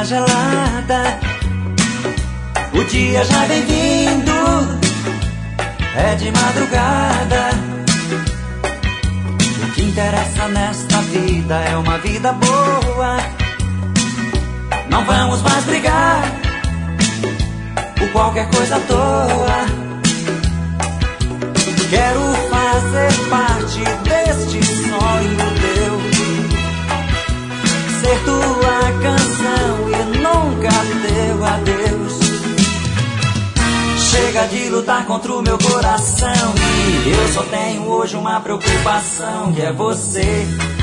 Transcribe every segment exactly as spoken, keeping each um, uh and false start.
gelada, o dia já vem vindo, é de madrugada. O que interessa nesta vida é uma vida boa. Não vamos mais brigar por qualquer coisa à toa. Quero fazer parte deste sonho teu, ser tua canção e nunca teu adeus. Chega de lutar contra o meu coração, e eu só tenho hoje uma preocupação, que é você.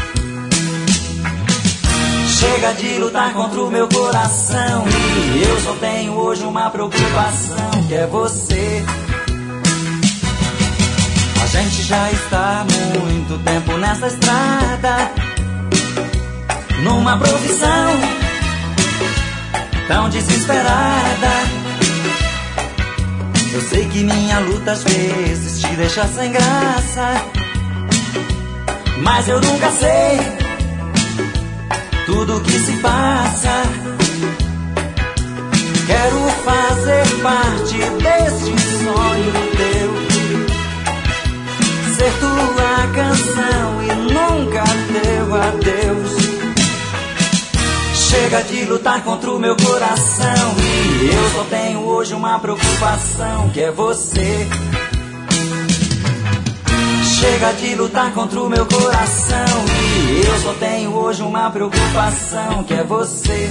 Chega de lutar contra o meu coração, e eu só tenho hoje uma preocupação, que é você. A gente já está há muito tempo nessa estrada, numa profissão tão desesperada. Eu sei que minha luta às vezes te deixa sem graça, mas eu nunca sei tudo o que se passa. Quero fazer parte deste sonho teu, ser tua canção e nunca teu adeus. Chega de lutar contra o meu coração, e eu só tenho hoje uma preocupação, que é você. Chega de lutar contra o meu coração, e eu só tenho hoje uma preocupação, que é você.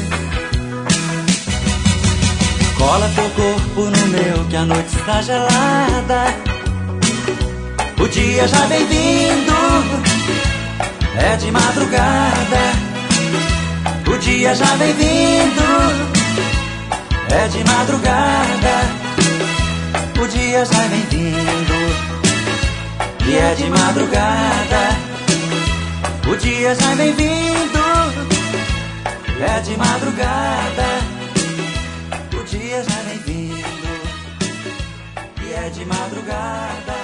Cola teu corpo no meu, que a noite está gelada, o dia já vem vindo, é de madrugada. O dia já vem vindo, é de madrugada. O dia já vem vindo, e é de madrugada. O dia já vem vindo, é de madrugada. O dia já vem vindo, e é de madrugada.